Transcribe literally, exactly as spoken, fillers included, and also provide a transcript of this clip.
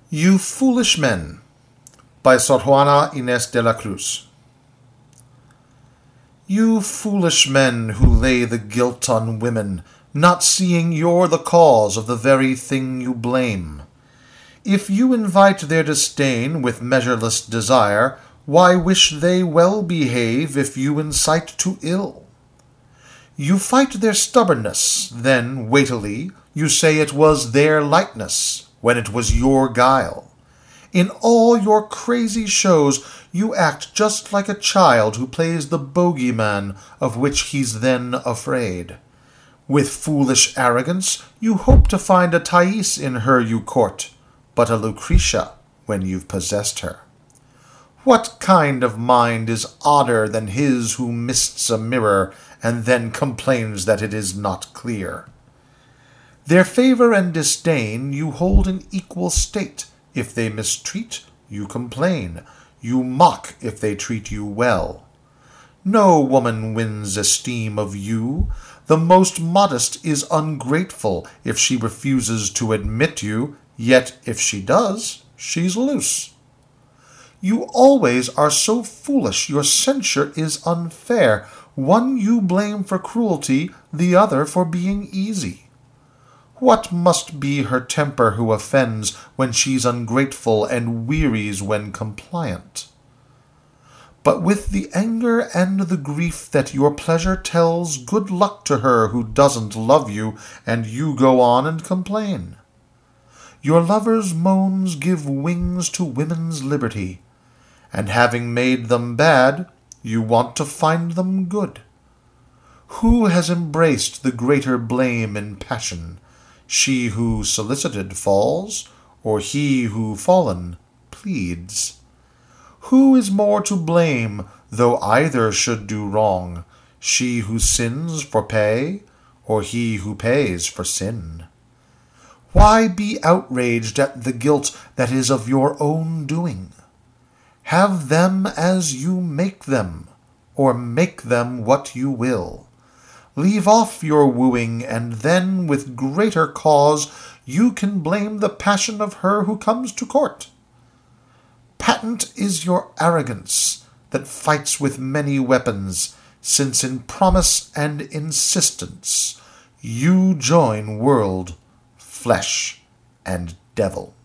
You Foolish Men by Sor Juana Inés de la Cruz. You foolish men who lay the guilt on women, not seeing you're the cause of the very thing you blame. If you invite their disdain with measureless desire, why wish they well behave if you incite to ill? You fight their stubbornness, then, weightily, you say it was their lightness, when it was your guile. In all your crazy shows, you act just like a child who plays the bogeyman of which he's then afraid. With foolish arrogance, you hope to find a Thais in her you court, but a Lucretia when you've possessed her. What kind of mind is odder than his who mists a mirror and then complains that it is not clear? Their favor and disdain you hold in equal state. If they mistreat, you complain. You mock if they treat you well. No woman wins esteem of you. The most modest is ungrateful if she refuses to admit you, yet if she does, she's loose. You always are so foolish, your censure is unfair. One you blame for cruelty, the other for being easy. What must be her temper who offends when she's ungrateful and wearies when compliant? But with the anger and the grief that your pleasure tells, good luck to her who doesn't love you, and you go on and complain. Your lover's moans give wings to women's liberty, and having made them bad, you want to find them good. Who has embraced the greater blame in passion? She who solicited falls, or he who fallen pleads? Who is more to blame, though either should do wrong, she who sins for pay, or he who pays for sin? Why be outraged at the guilt that is of your own doing? Have them as you make them, or make them what you will. Leave off your wooing, and then with greater cause you can blame the passion of her who comes to court. Patent is your arrogance that fights with many weapons, since in promise and insistence you join world, flesh, and devil.